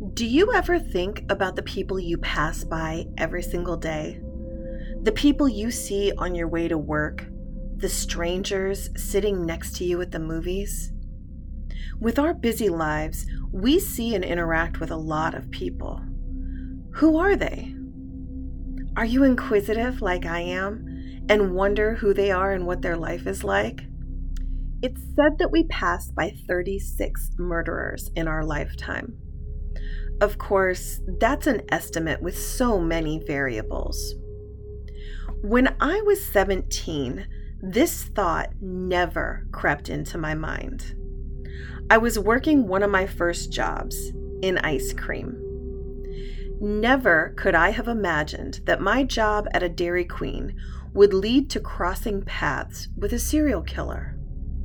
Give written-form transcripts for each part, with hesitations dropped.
Do you ever think about the people you pass by every single day? The people you see on your way to work? The strangers sitting next to you at the movies? With our busy lives, we see and interact with a lot of people. Who are they? Are you inquisitive like I am and wonder who they are and what their life is like? It's said that we passed by 36 murderers in our lifetime. Of course, that's an estimate with so many variables. When I was 17, this thought never crept into my mind. I was working one of my first jobs in ice cream. Never could I have imagined that my job at a Dairy Queen would lead to crossing paths with a serial killer.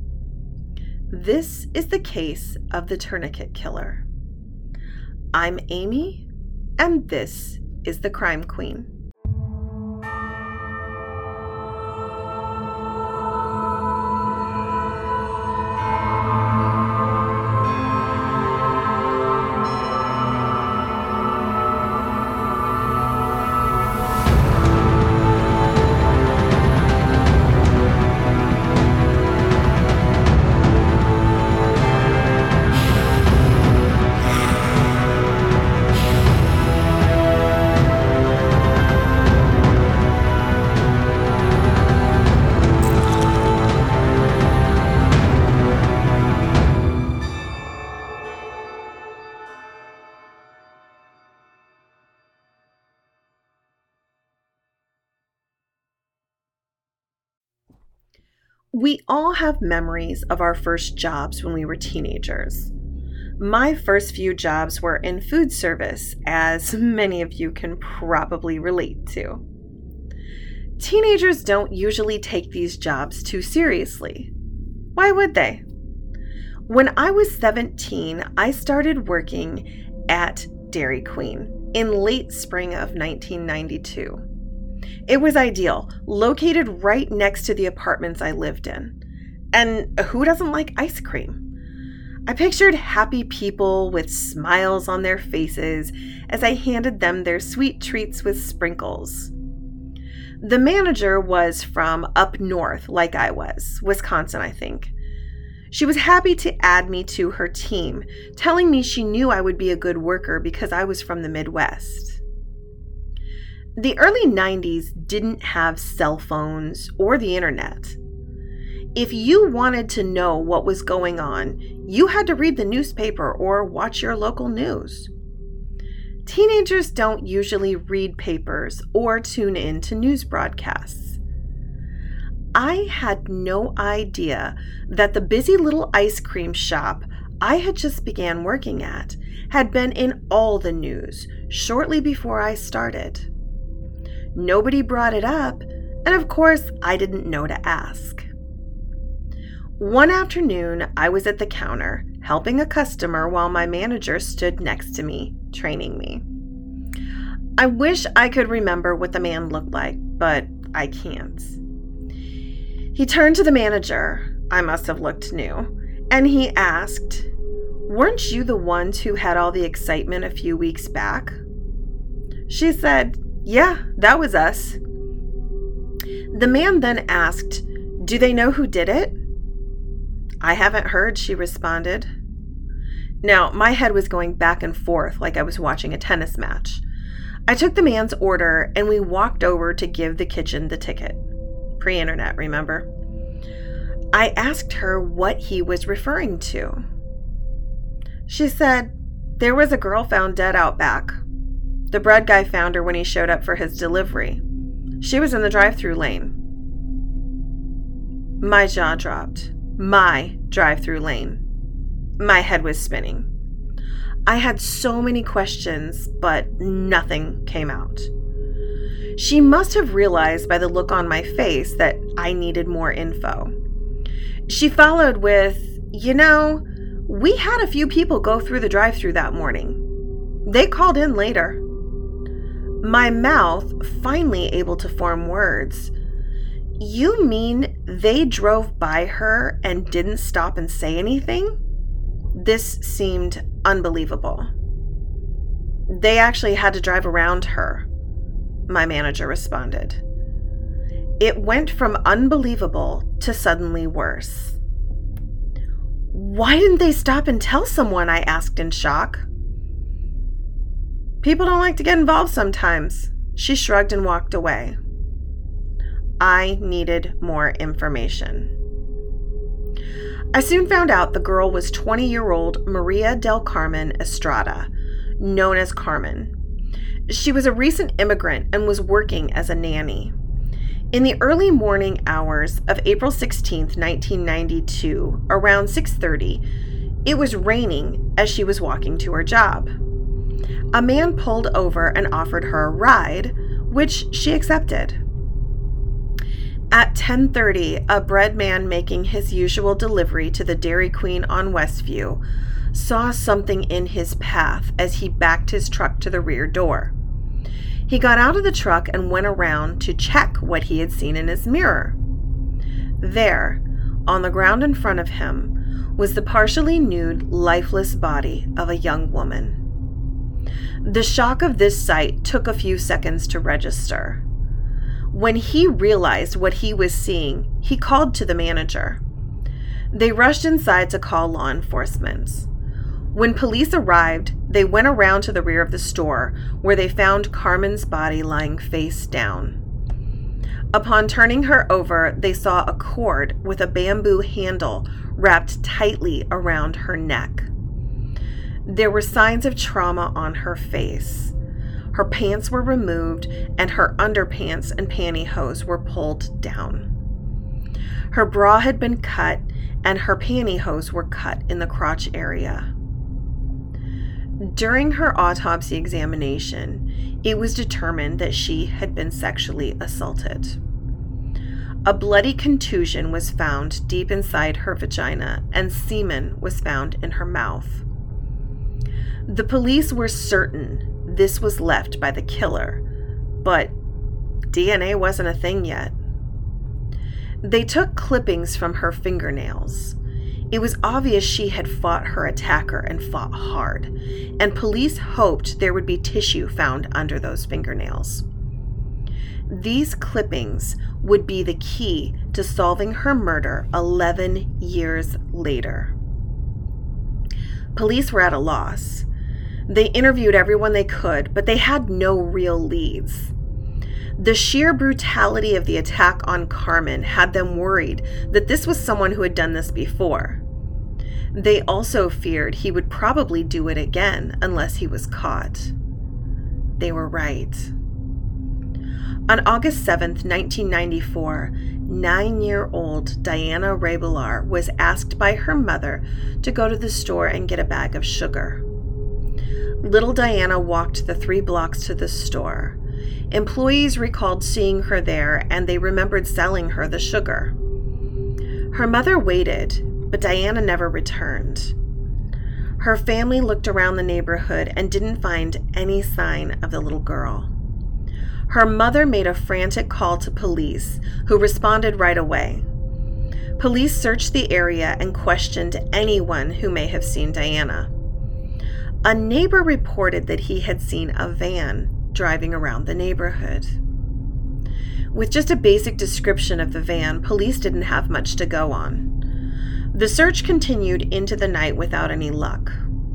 This is the case of the Tourniquet Killer. I'm Amy, and this is The Crime Queen. We all have memories of our first jobs when we were teenagers. My first few jobs were in food service, as many of you can probably relate to. Teenagers don't usually take these jobs too seriously. Why would they? When I was 17, I started working at Dairy Queen in late spring of 1992. It was ideal, located right next to the apartments I lived in. And who doesn't like ice cream? I pictured happy people with smiles on their faces as I handed them their sweet treats with sprinkles. The manager was from up north, like I was, Wisconsin, I think. She was happy to add me to her team, telling me she knew I would be a good worker because I was from the Midwest. The early 90s didn't have cell phones or the internet. If you wanted to know what was going on, you had to read the newspaper or watch your local news. Teenagers don't usually read papers or tune in to news broadcasts. I had no idea that the busy little ice cream shop I had just began working at had been in all the news shortly before I started. Nobody brought it up, and of course, I didn't know to ask. One afternoon, I was at the counter, helping a customer while my manager stood next to me, training me. I wish I could remember what the man looked like, but I can't. He turned to the manager, I must have looked new, and he asked, "Weren't you the ones who had all the excitement a few weeks back?" She said, "Yeah, that was us." The man then asked, "Do they know who did it?" "I haven't heard," she responded. Now, my head was going back and forth like I was watching a tennis match. I took the man's order and we walked over to give the kitchen the ticket. Pre-internet, remember? I asked her what he was referring to. She said, "There was a girl found dead out back. The bread guy found her when he showed up for his delivery. She was in the drive-thru lane." My jaw dropped. My drive-thru lane. My head was spinning. I had so many questions, but nothing came out. She must have realized by the look on my face that I needed more info. She followed with, "We had a few people go through the drive-thru that morning. They called in later." My mouth finally able to form words. "You mean they drove by her and didn't stop and say anything?" This seemed unbelievable. They actually had to drive around her, my manager responded. It went from unbelievable to suddenly worse. Why didn't they stop and tell someone? I asked in shock. People don't like to get involved sometimes. She shrugged and walked away. I needed more information. I soon found out the girl was 20-year-old Maria del Carmen Estrada, known as Carmen. She was a recent immigrant and was working as a nanny. In the early morning hours of April 16, 1992, around 6:30, it was raining as she was walking to her job. A man pulled over and offered her a ride, which she accepted. At 10:30, a bread man making his usual delivery to the Dairy Queen on Westview saw something in his path as he backed his truck to the rear door. He got out of the truck and went around to check what he had seen in his mirror. There, on the ground in front of him, was the partially nude, lifeless body of a young woman. The shock of this sight took a few seconds to register. When he realized what he was seeing, he called to the manager. They rushed inside to call law enforcement. When police arrived, they went around to the rear of the store, where they found Carmen's body lying face down. Upon turning her over, they saw a cord with a bamboo handle wrapped tightly around her neck. There were signs of trauma on her face. Her pants were removed, and her underpants and pantyhose were pulled down. Her bra had been cut, and her pantyhose were cut in the crotch area. During her autopsy examination, it was determined that she had been sexually assaulted. A bloody contusion was found deep inside her vagina, and semen was found in her mouth. The police were certain this was left by the killer, but DNA wasn't a thing yet. They took clippings from her fingernails. It was obvious she had fought her attacker and fought hard, and police hoped there would be tissue found under those fingernails. These clippings would be the key to solving her murder 11 years later. Police were at a loss. They interviewed everyone they could, but they had no real leads. The sheer brutality of the attack on Carmen had them worried that this was someone who had done this before. They also feared he would probably do it again unless he was caught. They were right. On August 7th, 1994, 9-year-old Diana Rebilar was asked by her mother to go to the store and get a bag of sugar. Little Diana walked the 3 blocks to the store. Employees recalled seeing her there, and they remembered selling her the sugar. Her mother waited, but Diana never returned. Her family looked around the neighborhood and didn't find any sign of the little girl. Her mother made a frantic call to police, who responded right away. Police searched the area and questioned anyone who may have seen Diana. A neighbor reported that he had seen a van driving around the neighborhood. With just a basic description of the van, police didn't have much to go on. The search continued into the night without any luck.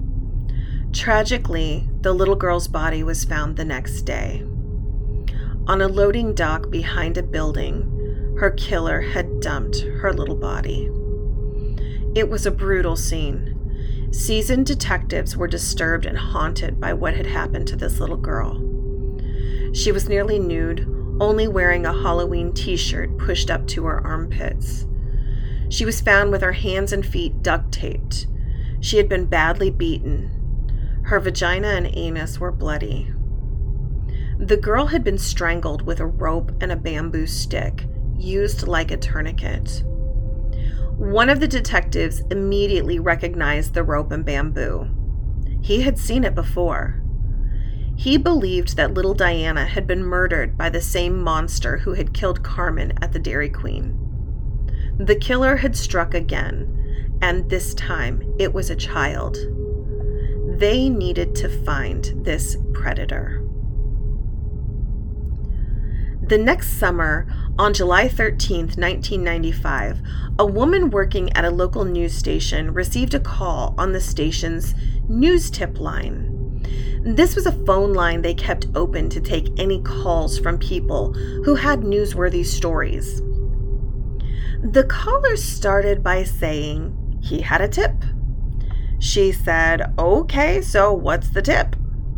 Tragically, the little girl's body was found the next day. On a loading dock behind a building, her killer had dumped her little body. It was a brutal scene. Seasoned detectives were disturbed and haunted by what had happened to this little girl. She was nearly nude, only wearing a Halloween t-shirt pushed up to her armpits. She was found with her hands and feet duct taped. She had been badly beaten. Her vagina and anus were bloody. The girl had been strangled with a rope and a bamboo stick, used like a tourniquet. One of the detectives immediately recognized the rope and bamboo. He had seen it before. He believed that little Diana had been murdered by the same monster who had killed Carmen at the Dairy Queen. The killer had struck again, and this time it was a child. They needed to find this predator. The next summer, on July 13th, 1995, a woman working at a local news station received a call on the station's news tip line. This was a phone line they kept open to take any calls from people who had newsworthy stories. The caller started by saying he had a tip. She said, "Okay, so what's the tip?"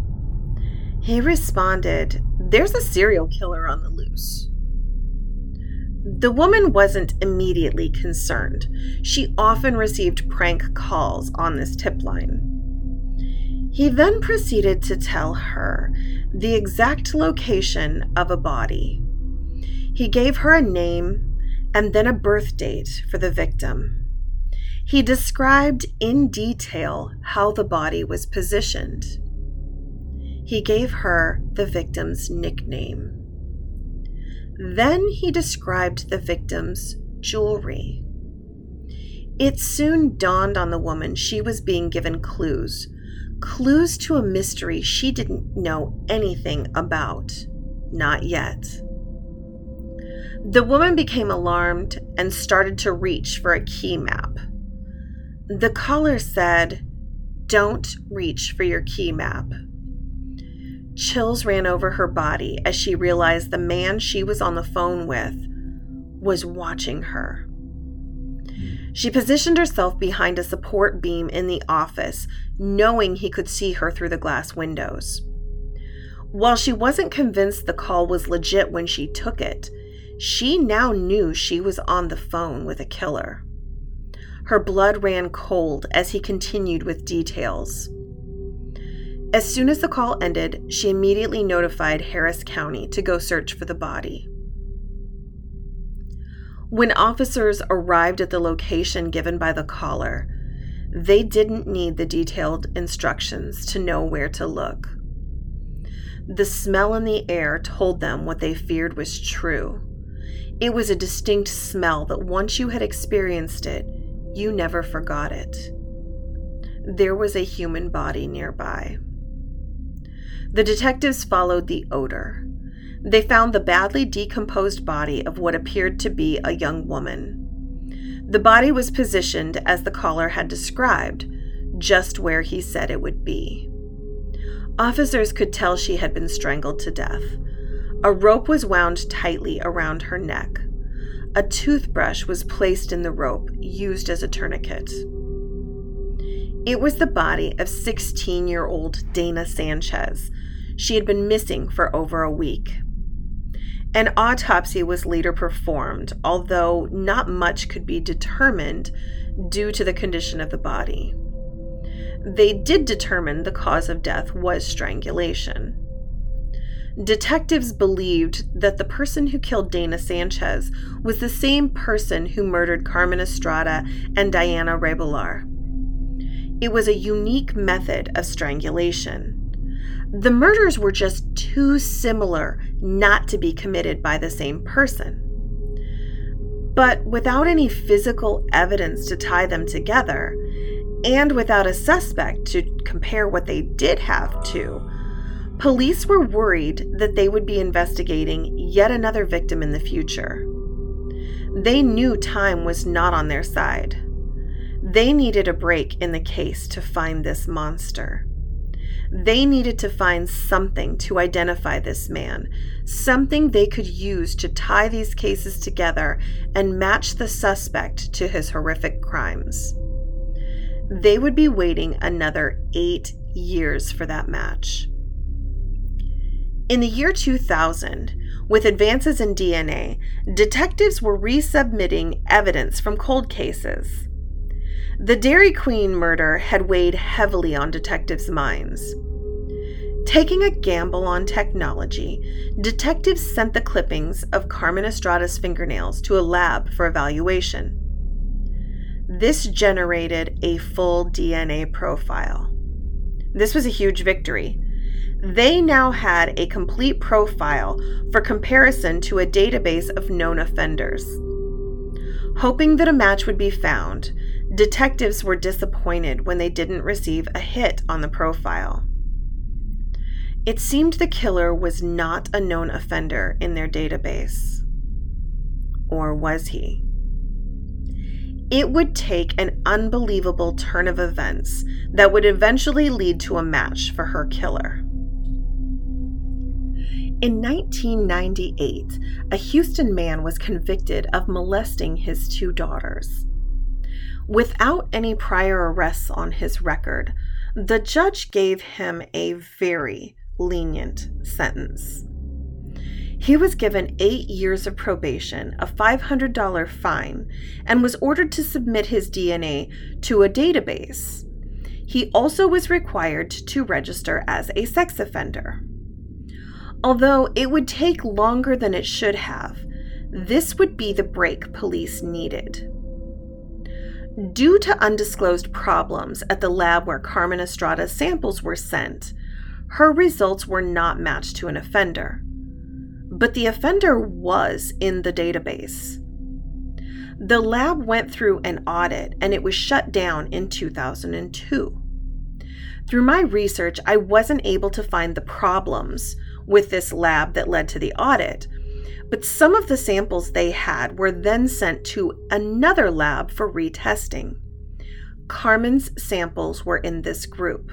He responded, "There's a serial killer on the loose." The woman wasn't immediately concerned. She often received prank calls on this tip line. He then proceeded to tell her the exact location of a body. He gave her a name and then a birth date for the victim. He described in detail how the body was positioned. He gave her the victim's nickname. Then he described the victim's jewelry. It soon dawned on the woman she was being given clues to a mystery she didn't know anything about. Not yet. The woman became alarmed and started to reach for a key map. The caller said, "Don't reach for your key map." Chills ran over her body as she realized the man she was on the phone with was watching her. She positioned herself behind a support beam in the office, knowing he could see her through the glass windows. While she wasn't convinced the call was legit when she took it, she now knew she was on the phone with a killer. Her blood ran cold as he continued with details. As soon as the call ended, she immediately notified Harris County to go search for the body. When officers arrived at the location given by the caller, they didn't need the detailed instructions to know where to look. The smell in the air told them what they feared was true. It was a distinct smell that once you had experienced it, you never forgot it. There was a human body nearby. The detectives followed the odor. They found the badly decomposed body of what appeared to be a young woman. The body was positioned as the caller had described, just where he said it would be. Officers could tell she had been strangled to death. A rope was wound tightly around her neck. A toothbrush was placed in the rope, used as a tourniquet. It was the body of 16-year-old Dana Sanchez. She had been missing for over a week. An autopsy was later performed, although not much could be determined due to the condition of the body. They did determine the cause of death was strangulation. Detectives believed that the person who killed Dana Sanchez was the same person who murdered Carmen Estrada and Diana Rebollar. It was a unique method of strangulation. The murders were just too similar not to be committed by the same person. But without any physical evidence to tie them together, and without a suspect to compare what they did have to, police were worried that they would be investigating yet another victim in the future. They knew time was not on their side. They needed a break in the case to find this monster. They needed to find something to identify this man, something they could use to tie these cases together and match the suspect to his horrific crimes. They would be waiting another 8 years for that match. In the year 2000, with advances in DNA, detectives were resubmitting evidence from cold cases. The Dairy Queen murder had weighed heavily on detectives' minds. Taking a gamble on technology, detectives sent the clippings of Carmen Estrada's fingernails to a lab for evaluation. This generated a full DNA profile. This was a huge victory. They now had a complete profile for comparison to a database of known offenders. Hoping that a match would be found, Detectives were disappointed when they didn't receive a hit on the profile. It seemed the killer was not a known offender in their database. Or was he? It would take an unbelievable turn of events that would eventually lead to a match for her killer. In 1998, a Houston man was convicted of molesting his 2 daughters. Without any prior arrests on his record, the judge gave him a very lenient sentence. He was given 8 years of probation, a $500 fine, and was ordered to submit his DNA to a database. He also was required to register as a sex offender. Although it would take longer than it should have, this would be the break police needed. Due to undisclosed problems at the lab where Carmen Estrada's samples were sent, her results were not matched to an offender. But the offender was in the database. The lab went through an audit and it was shut down in 2002. Through my research, I wasn't able to find the problems with this lab that led to the audit, but some of the samples they had were then sent to another lab for retesting. Carmen's samples were in this group.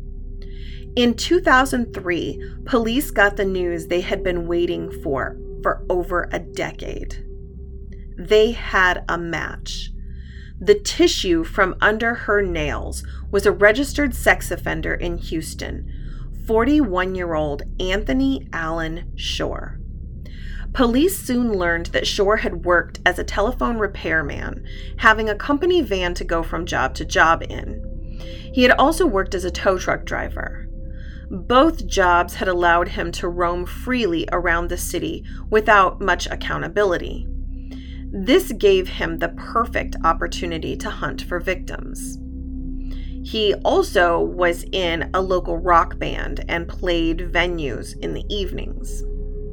In 2003, police got the news they had been waiting for over a decade. They had a match. The tissue from under her nails was a registered sex offender in Houston, 41-year-old Anthony Allen Shore. Police soon learned that Shore had worked as a telephone repairman, having a company van to go from job to job in. He had also worked as a tow truck driver. Both jobs had allowed him to roam freely around the city without much accountability. This gave him the perfect opportunity to hunt for victims. He also was in a local rock band and played venues in the evenings.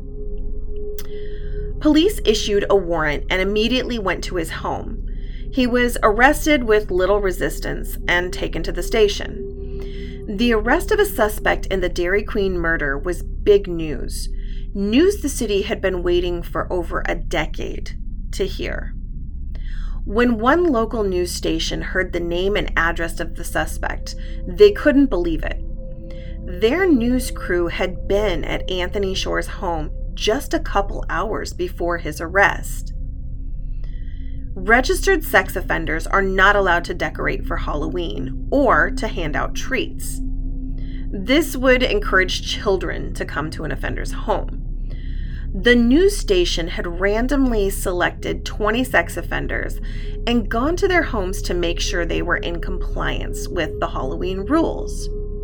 Police issued a warrant and immediately went to his home. He was arrested with little resistance and taken to the station. The arrest of a suspect in the Dairy Queen murder was big news. News the city had been waiting for over a decade to hear. When one local news station heard the name and address of the suspect, they couldn't believe it. Their news crew had been at Anthony Shore's home just a couple hours before his arrest. Registered sex offenders are not allowed to decorate for Halloween or to hand out treats. This would encourage children to come to an offender's home. The news station had randomly selected 20 sex offenders and gone to their homes to make sure they were in compliance with the Halloween rules.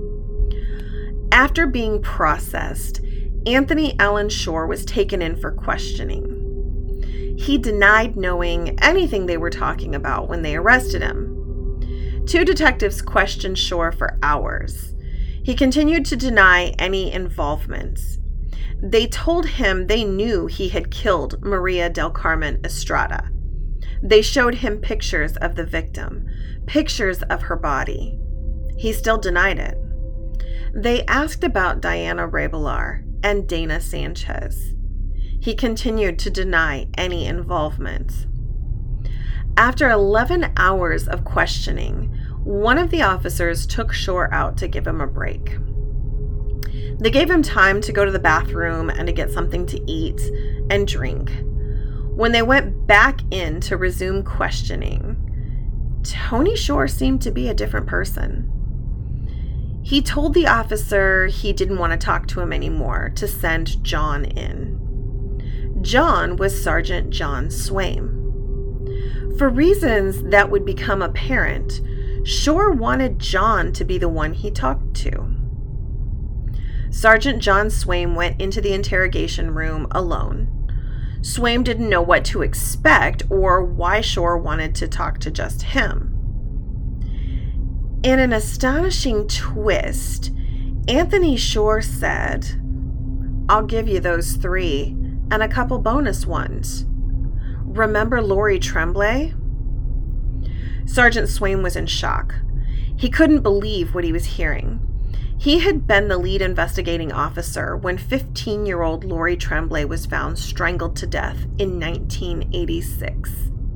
After being processed, Anthony Allen Shore was taken in for questioning. He denied knowing anything they were talking about when they arrested him. 2 detectives questioned Shore for hours. He continued to deny any involvement. They told him they knew he had killed Maria del Carmen Estrada. They showed him pictures of the victim, pictures of her body. He still denied it. They asked about Diana Revelar and Dana Sanchez. He continued to deny any involvement. After 11 hours of questioning, one of the officers took Shore out to give him a break. They gave him time to go to the bathroom and to get something to eat and drink. When they went back in to resume questioning, Tony Shore seemed to be a different person. He told the officer he didn't want to talk to him anymore, to send John in. John was Sergeant John Swaim. For reasons that would become apparent, Shore wanted John to be the one he talked to. Sergeant John Swaim went into the interrogation room alone. Swaim didn't know what to expect or why Shore wanted to talk to just him. In an astonishing twist, Anthony Shore said, "I'll give you those 3 and a couple bonus ones. Remember Lori Tremblay?" Sergeant Swaim was in shock. He couldn't believe what he was hearing. He had been the lead investigating officer when 15-year-old Lori Tremblay was found strangled to death in 1986.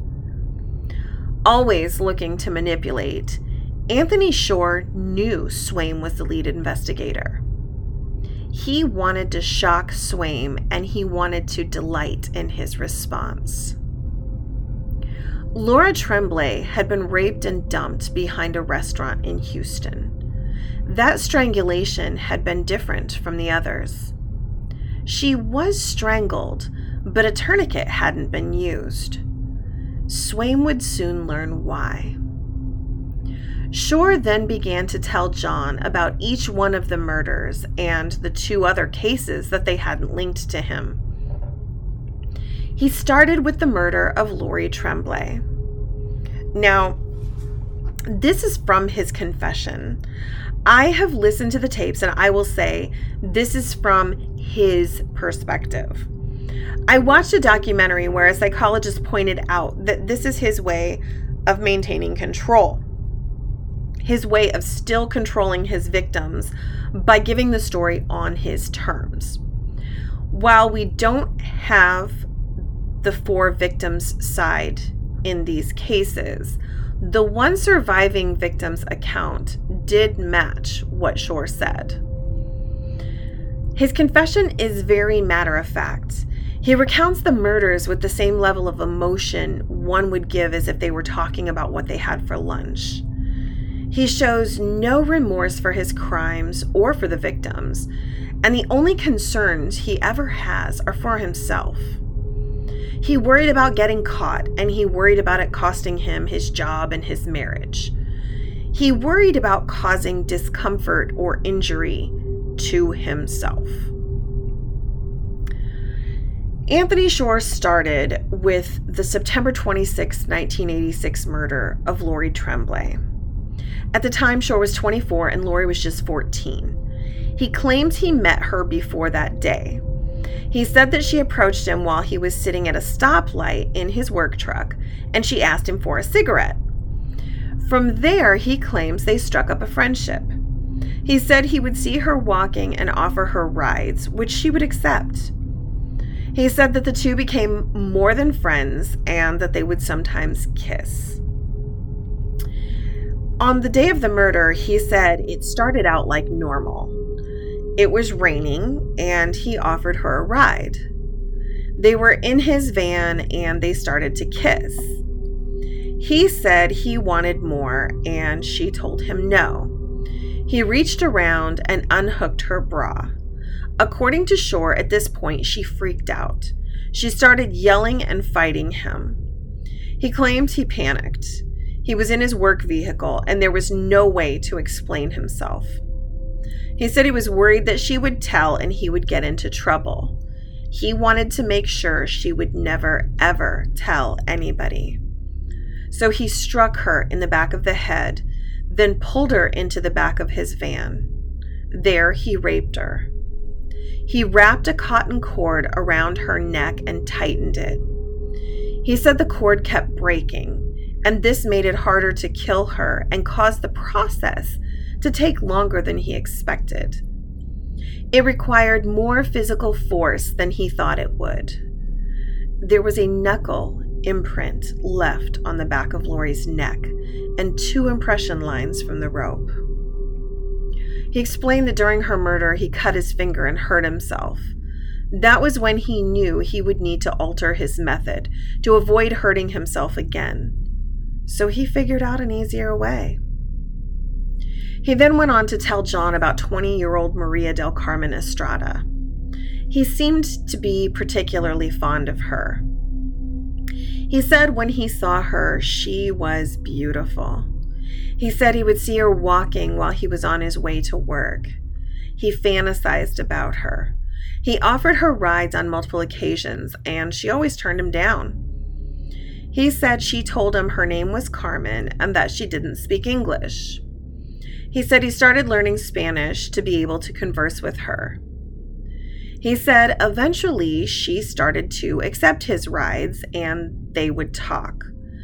Always looking to manipulate, Anthony Shore knew Swaim was the lead investigator. He wanted to shock Swaim, and he wanted to delight in his response. Laura Tremblay had been raped and dumped behind a restaurant in Houston. That strangulation had been different from the others. She was strangled, but a tourniquet hadn't been used. Swaim would soon learn why. Shore then began to tell John about each one of the murders and the 2 other cases that they hadn't linked to him. He started with the murder of Lori Tremblay. Now, this is from his confession. I have listened to the tapes, and I will say this is from his perspective. I watched a documentary where a psychologist pointed out that this is his way of maintaining control. His way of still controlling his victims by giving the story on his terms. While we don't have the 4 victims' side in these cases, the one surviving victim's account did match what Shore said. His confession is very matter-of-fact. He recounts the murders with the same level of emotion one would give as if they were talking about what they had for lunch. He shows no remorse for his crimes or for the victims, and the only concerns he ever has are for himself. He worried about getting caught, and he worried about it costing him his job and his marriage. He worried about causing discomfort or injury to himself. Anthony Shore started with the September 26, 1986 murder of Lori Tremblay. At the time, Shore was 24 and Lori was just 14. He claims he met her before that day. He said that she approached him while he was sitting at a stoplight in his work truck, and she asked him for a cigarette. From there, he claims they struck up a friendship. He said he would see her walking and offer her rides, which she would accept. He said that the 2 became more than friends and that they would sometimes kiss. On the day of the murder, he said it started out like normal. It was raining, and he offered her a ride. They were in his van, and they started to kiss. He said he wanted more, and she told him no. He reached around and unhooked her bra. According to Shore, at this point, she freaked out. She started yelling and fighting him. He claimed he panicked. He was in his work vehicle, and there was no way to explain himself. He said he was worried that she would tell and he would get into trouble. He wanted to make sure she would never, ever tell anybody. So he struck her in the back of the head, then pulled her into the back of his van. There he raped her. He wrapped a cotton cord around her neck and tightened it. He said the cord kept breaking, and this made it harder to kill her and caused the process to take longer than he expected. It required more physical force than he thought it would. There was a knuckle imprint left on the back of Lori's neck and 2 impression lines from the rope. He explained that during her murder, he cut his finger and hurt himself. That was when he knew he would need to alter his method to avoid hurting himself again. So he figured out an easier way. He then went on to tell John about 20-year-old Maria del Carmen Estrada. He seemed to be particularly fond of her. He said when he saw her, she was beautiful. He said he would see her walking while he was on his way to work. He fantasized about her. He offered her rides on multiple occasions, and she always turned him down. He said she told him her name was Carmen and that she didn't speak English. He said he started learning Spanish to be able to converse with her. He said eventually she started to accept his rides and they would talk.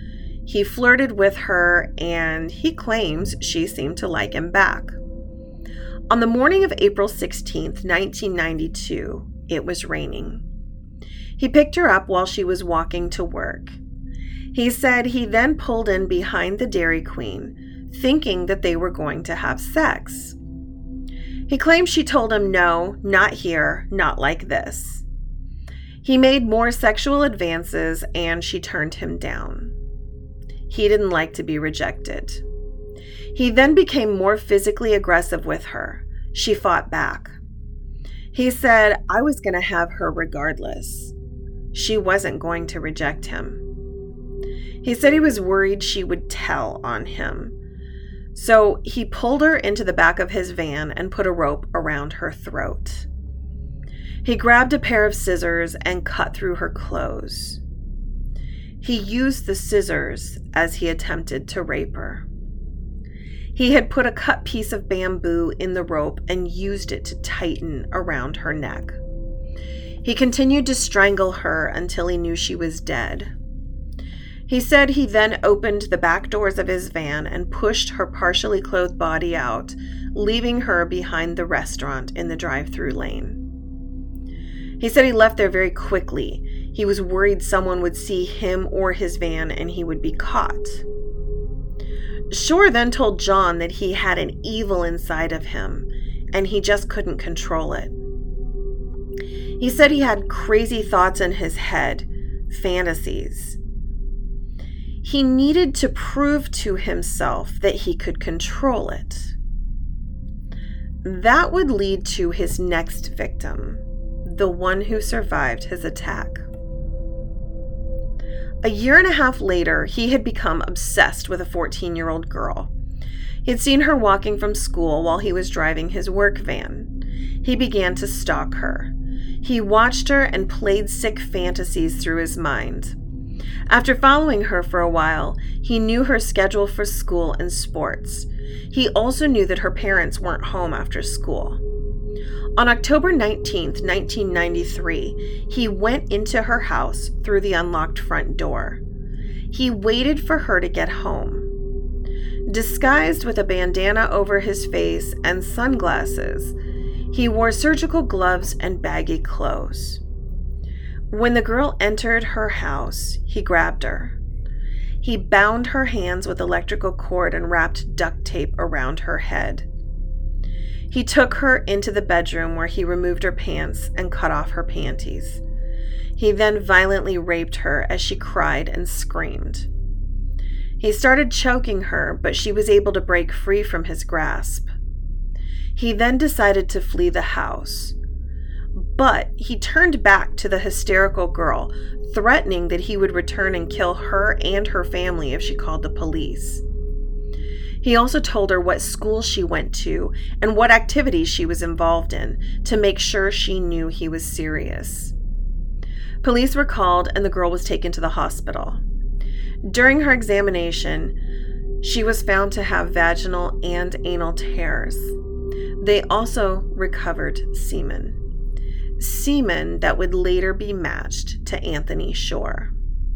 He flirted with her, and he claims she seemed to like him back. On the morning of April 16th, 1992, it was raining. He picked her up while she was walking to work. He said he then pulled in behind the Dairy Queen, thinking that they were going to have sex. He claims she told him, "No, not here, not like this." He made more sexual advances, and she turned him down. He didn't like to be rejected. He then became more physically aggressive with her. She fought back. He said, "I was going to have her regardless." She wasn't going to reject him. He said he was worried she would tell on him. So he pulled her into the back of his van and put a rope around her throat. He grabbed a pair of scissors and cut through her clothes. He used the scissors as he attempted to rape her. He had put a cut piece of bamboo in the rope and used it to tighten around her neck. He continued to strangle her until he knew she was dead. He said he then opened the back doors of his van and pushed her partially clothed body out, leaving her behind the restaurant in the drive-through lane. He said he left there very quickly. He was worried someone would see him or his van and he would be caught. Shore then told John that he had an evil inside of him and he just couldn't control it. He said he had crazy thoughts in his head, fantasies. He needed to prove to himself that he could control it. That would lead to his next victim, the one who survived his attack. A year and a half later, he had become obsessed with a 14-year-old girl. He had seen her walking from school while he was driving his work van. He began to stalk her. He watched her and played sick fantasies through his mind. After following her for a while, he knew her schedule for school and sports. He also knew that her parents weren't home after school. On October 19th, 1993, he went into her house through the unlocked front door. He waited for her to get home. Disguised with a bandana over his face and sunglasses, he wore surgical gloves and baggy clothes. When the girl entered her house, he grabbed her. He bound her hands with electrical cord and wrapped duct tape around her head. He took her into the bedroom where he removed her pants and cut off her panties. He then violently raped her as she cried and screamed. He started choking her, but she was able to break free from his grasp. He then decided to flee the house. But he turned back to the hysterical girl, threatening that he would return and kill her and her family if she called the police. He also told her what school she went to and what activities she was involved in to make sure she knew he was serious. Police were called and the girl was taken to the hospital. During her examination, she was found to have vaginal and anal tears. They also recovered semen that would later be matched to Anthony Shore.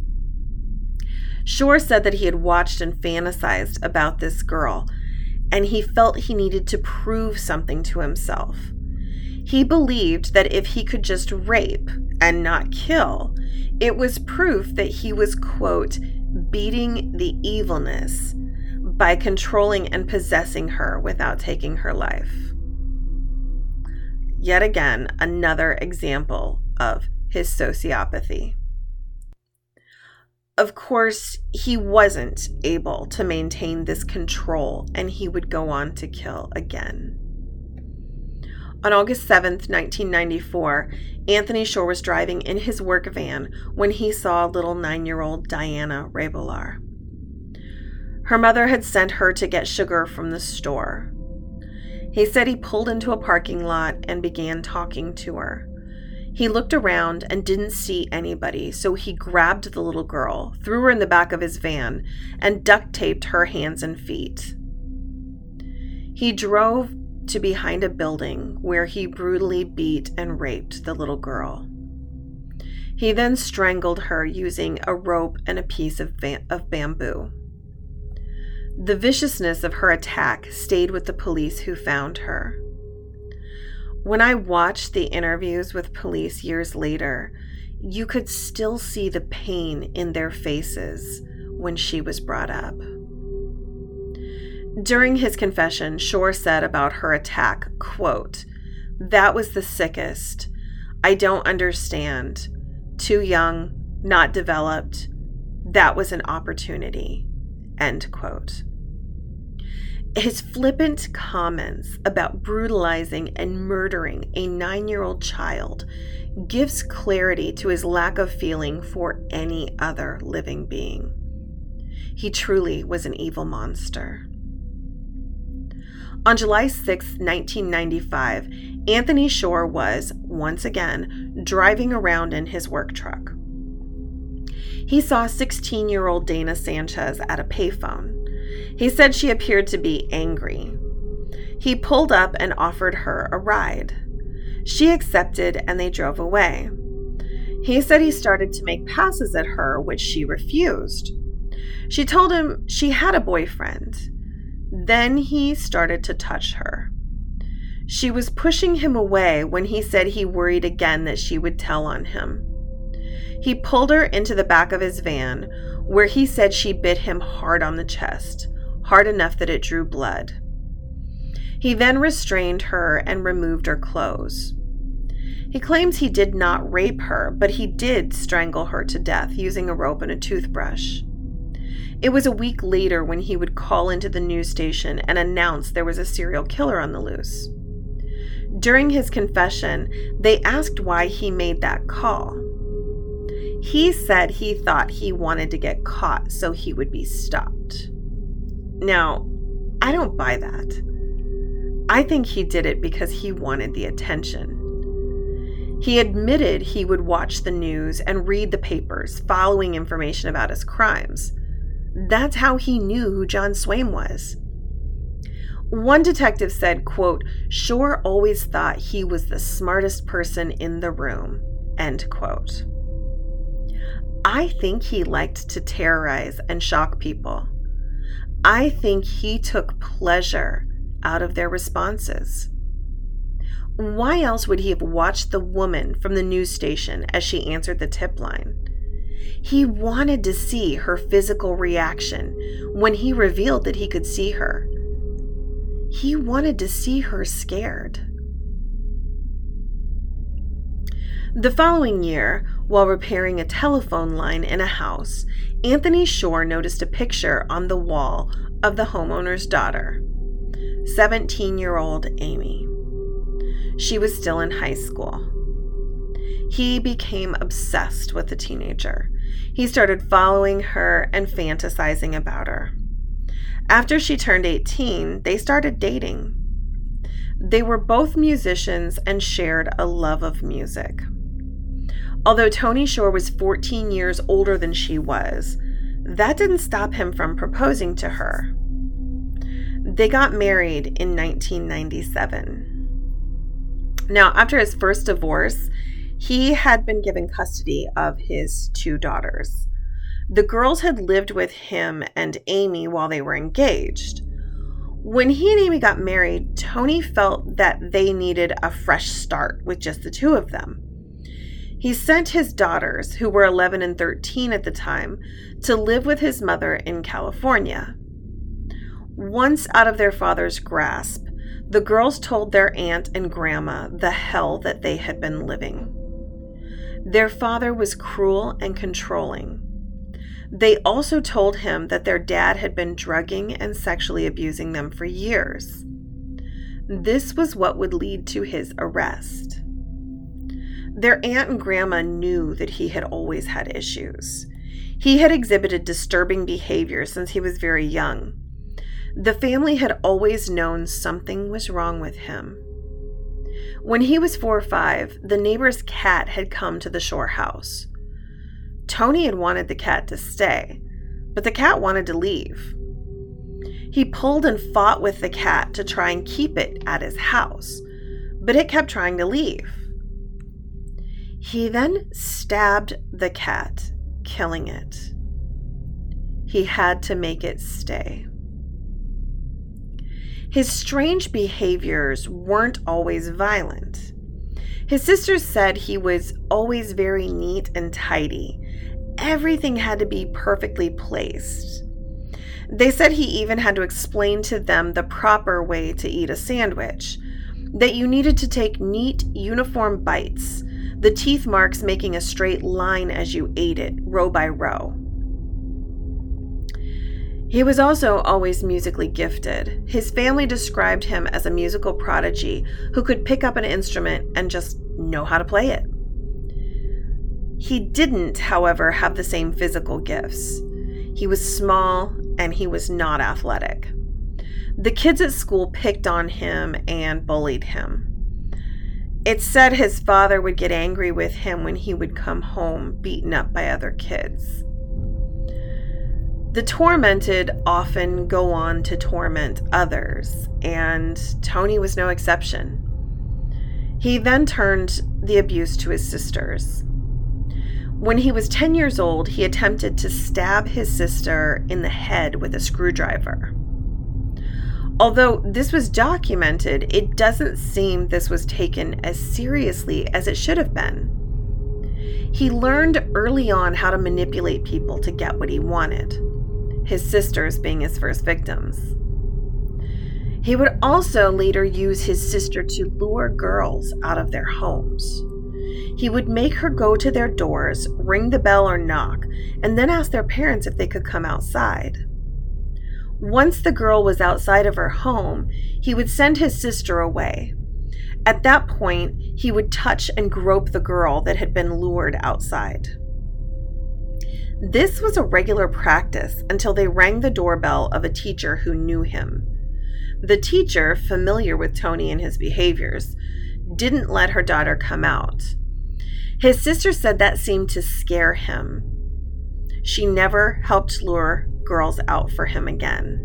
Shore said that he had watched and fantasized about this girl, and he felt he needed to prove something to himself. He believed that if he could just rape and not kill, it was proof that he was, quote, beating the evilness by controlling and possessing her without taking her life. Yet again, another example of his sociopathy. Of course, he wasn't able to maintain this control, and he would go on to kill again. On August 7th, 1994, Anthony Shore was driving in his work van when he saw little 9-year-old Diana Rebollar. Her mother had sent her to get sugar from the store. He said he pulled into a parking lot and began talking to her. He looked around and didn't see anybody, so he grabbed the little girl, threw her in the back of his van, and duct taped her hands and feet. He drove to behind a building where he brutally beat and raped the little girl. He then strangled her using a rope and a piece of bamboo. The viciousness of her attack stayed with the police who found her. When I watched the interviews with police years later, you could still see the pain in their faces when she was brought up. During his confession, Shore said about her attack, quote, "That was the sickest. I don't understand. Too young, not developed. That was an opportunity." End quote. His flippant comments about brutalizing and murdering a 9-year-old child gives clarity to his lack of feeling for any other living being. He truly was an evil monster. On July 6, 1995, Anthony Shore was, once again, driving around in his work truck. He saw 16-year-old Dana Sanchez at a payphone. He said she appeared to be angry. He pulled up and offered her a ride. She accepted and they drove away. He said he started to make passes at her, which she refused. She told him she had a boyfriend. Then he started to touch her. She was pushing him away when he said he worried again that she would tell on him. He pulled her into the back of his van, where he said she bit him hard on the chest, hard enough that it drew blood. He then restrained her and removed her clothes. He claims he did not rape her, but he did strangle her to death using a rope and a toothbrush. It was a week later when he would call into the news station and announce there was a serial killer on the loose. During his confession, they asked why he made that call. He said he thought he wanted to get caught so he would be stopped. Now, I don't buy that. I think he did it because he wanted the attention. He admitted he would watch the news and read the papers following information about his crimes. That's how he knew who John Swaim was. One detective said, quote, "Shore always thought he was the smartest person in the room," end quote. I think he liked to terrorize and shock people. I think he took pleasure out of their responses. Why else would he have watched the woman from the news station as she answered the tip line? He wanted to see her physical reaction when he revealed that he could see her. He wanted to see her scared. The following year, while repairing a telephone line in a house, Anthony Shore noticed a picture on the wall of the homeowner's daughter, 17-year-old Amy. She was still in high school. He became obsessed with the teenager. He started following her and fantasizing about her. After she turned 18, they started dating. They were both musicians and shared a love of music. Although Tony Shore was 14 years older than she was, that didn't stop him from proposing to her. They got married in 1997. Now, after his first divorce, he had been given custody of his 2 daughters. The girls had lived with him and Amy while they were engaged. When he and Amy got married, Tony felt that they needed a fresh start with just the 2 of them. He sent his daughters, who were 11 and 13 at the time, to live with his mother in California. Once out of their father's grasp, the girls told their aunt and grandma the hell that they had been living. Their father was cruel and controlling. They also told him that their dad had been drugging and sexually abusing them for years. This was what would lead to his arrest. Their aunt and grandma knew that he had always had issues. He had exhibited disturbing behavior since he was very young. The family had always known something was wrong with him. When he was 4 or 5, the neighbor's cat had come to the Shore house. Tony had wanted the cat to stay, but the cat wanted to leave. He pulled and fought with the cat to try and keep it at his house, but it kept trying to leave. He then stabbed the cat, killing it. He had to make it stay. His strange behaviors weren't always violent. His sisters said he was always very neat and tidy. Everything had to be perfectly placed. They said he even had to explain to them the proper way to eat a sandwich, that you needed to take neat, uniform bites, the teeth marks making a straight line as you ate it, row by row. He was also always musically gifted. His family described him as a musical prodigy who could pick up an instrument and just know how to play it. He didn't, however, have the same physical gifts. He was small and he was not athletic. The kids at school picked on him and bullied him. It's said his father would get angry with him when he would come home beaten up by other kids. The tormented often go on to torment others, and Tony was no exception. He then turned the abuse to his sisters. When he was 10 years old, he attempted to stab his sister in the head with a screwdriver. Although this was documented, it doesn't seem this was taken as seriously as it should have been. He learned early on how to manipulate people to get what he wanted, his sisters being his first victims. He would also later use his sister to lure girls out of their homes. He would make her go to their doors, ring the bell or knock, and then ask their parents if they could come outside. Once the girl was outside of her home, he would send his sister away. At that point, he would touch and grope the girl that had been lured outside. This was a regular practice until they rang the doorbell of a teacher who knew him. The teacher, familiar with Tony and his behaviors, didn't let her daughter come out. His sister said that seemed to scare him. She never helped lure girls out for him again.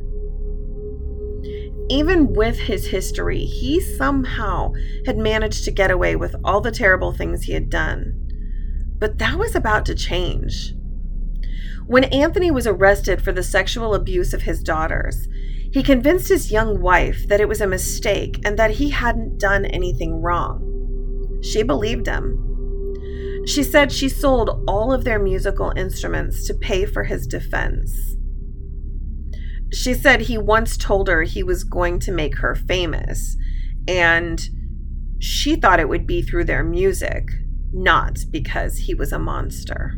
Even with his history, he somehow had managed to get away with all the terrible things he had done. But that was about to change. When Anthony was arrested for the sexual abuse of his daughters, he convinced his young wife that it was a mistake and that he hadn't done anything wrong. She believed him. She said she sold all of their musical instruments to pay for his defense. She said he once told her he was going to make her famous, and she thought it would be through their music, not because he was a monster.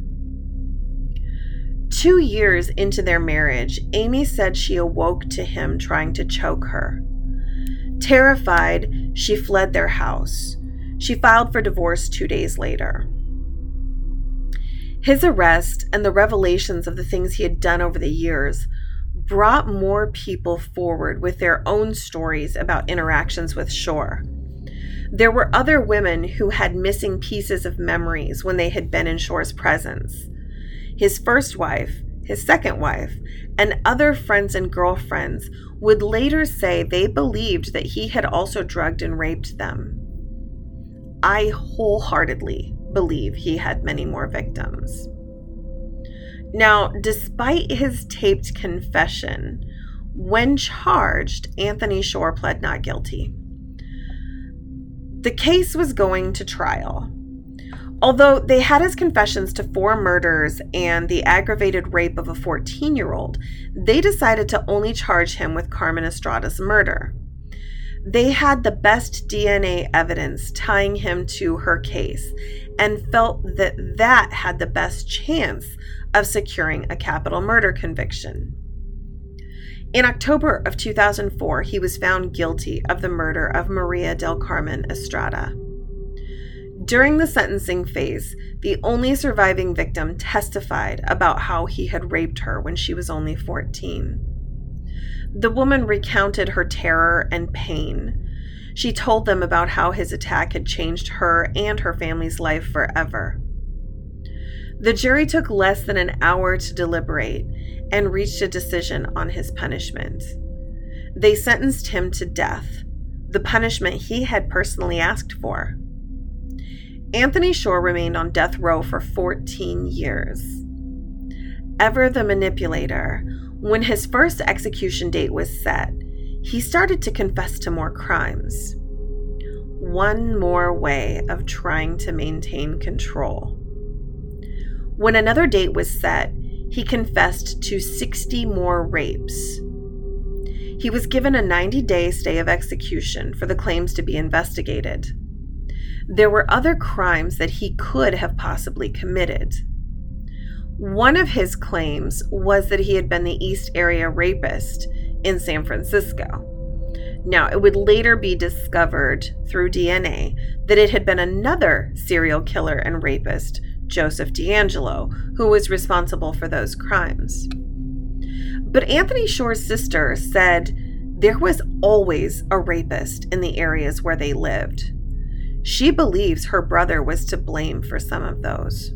2 years into their marriage, Amy said she awoke to him trying to choke her. Terrified, she fled their house. She filed for divorce 2 days later. His arrest and the revelations of the things he had done over the years brought more people forward with their own stories about interactions with Shore. There were other women who had missing pieces of memories when they had been in Shore's presence. His first wife, his second wife, and other friends and girlfriends would later say they believed that he had also drugged and raped them. I wholeheartedly believe he had many more victims. Now, despite his taped confession, when charged, Anthony Shore pled not guilty. The case was going to trial. Although they had his confessions to 4 murders and the aggravated rape of a 14-year-old, they decided to only charge him with Carmen Estrada's murder. They had the best DNA evidence tying him to her case and felt that that had the best chance of securing a capital murder conviction. In October of 2004, he was found guilty of the murder of Maria del Carmen Estrada. During the sentencing phase, the only surviving victim testified about how he had raped her when she was only 14. The woman recounted her terror and pain. She told them about how his attack had changed her and her family's life forever. The jury took less than an hour to deliberate and reached a decision on his punishment. They sentenced him to death, the punishment he had personally asked for. Anthony Shore remained on death row for 14 years. Ever the manipulator, when his first execution date was set, he started to confess to more crimes. One more way of trying to maintain control. When another date was set, he confessed to 60 more rapes. He was given a 90-day stay of execution for the claims to be investigated. There were other crimes that he could have possibly committed. One of his claims was that he had been the East Area rapist in San Francisco. Now, it would later be discovered through DNA that it had been another serial killer and rapist, Joseph DeAngelo, who was responsible for those crimes. But Anthony Shore's sister said there was always a rapist in the areas where they lived. She believes her brother was to blame for some of those.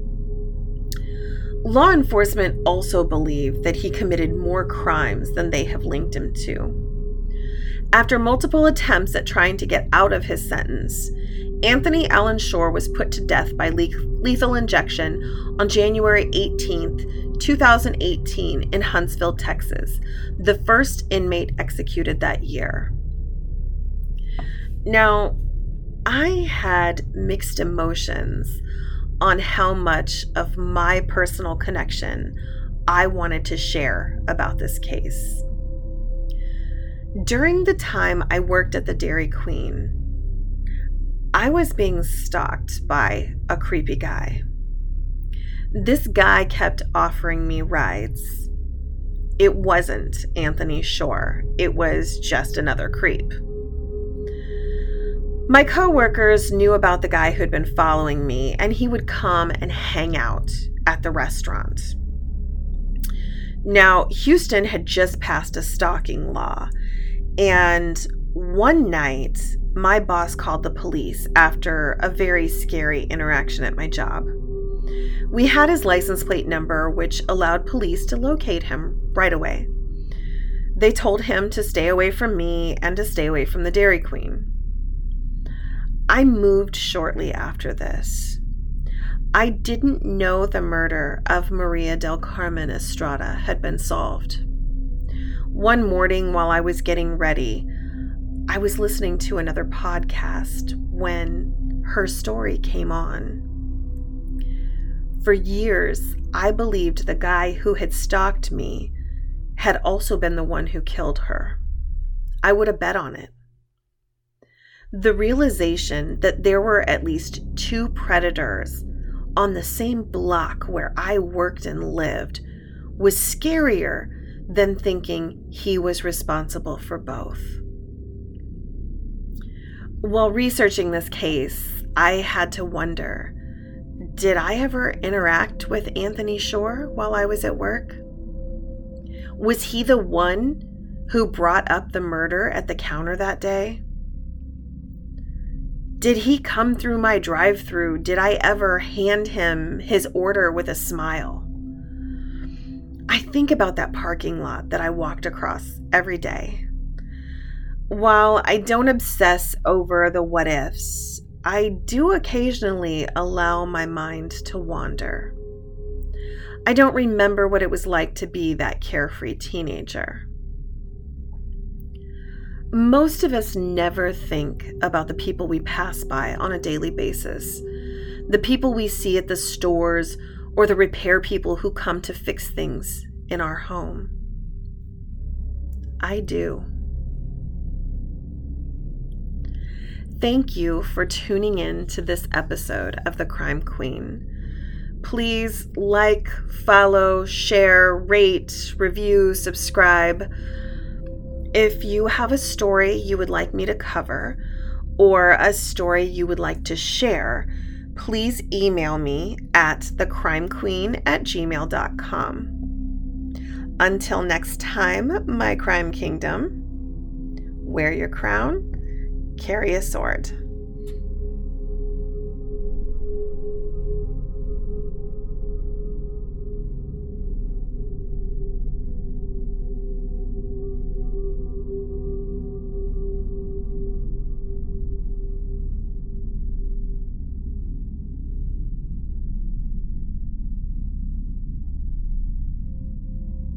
Law enforcement also believe that he committed more crimes than they have linked him to. After multiple attempts at trying to get out of his sentence, Anthony Allen Shore was put to death by lethal injection on January 18, 2018 in Huntsville, Texas, the first inmate executed that year. Now, I had mixed emotions on how much of my personal connection I wanted to share about this case. During the time I worked at the Dairy Queen, I was being stalked by a creepy guy. This guy kept offering me rides. It wasn't Anthony Shore. It was just another creep. My coworkers knew about the guy who'd been following me, and he would come and hang out at the restaurant. Now, Houston had just passed a stalking law, and one night, my boss called the police after a very scary interaction at my job. We had his license plate number, which allowed police to locate him right away. They told him to stay away from me and to stay away from the Dairy Queen. I moved shortly after this. I didn't know the murder of Maria del Carmen Estrada had been solved. One morning while I was getting ready, I was listening to another podcast when her story came on. For years, I believed the guy who had stalked me had also been the one who killed her. I would have bet on it. The realization that there were at least two predators on the same block where I worked and lived was scarier than thinking he was responsible for both. While researching this case, I had to wonder, did I ever interact with Anthony Shore while I was at work? Was he the one who brought up the murder at the counter that day? Did he come through my drive-thru? Did I ever hand him his order with a smile? I think about that parking lot that I walked across every day. While I don't obsess over the what ifs, I do occasionally allow my mind to wander. I don't remember what it was like to be that carefree teenager. Most of us never think about the people we pass by on a daily basis, the people we see at the stores, or the repair people who come to fix things in our home. I do. Thank you for tuning in to this episode of The Crime Queen. Please like, follow, share, rate, review, subscribe. If you have a story you would like me to cover or a story you would like to share, please email me at thecrimequeen@gmail.com. Until next time, my crime kingdom, wear your crown, carry a sword.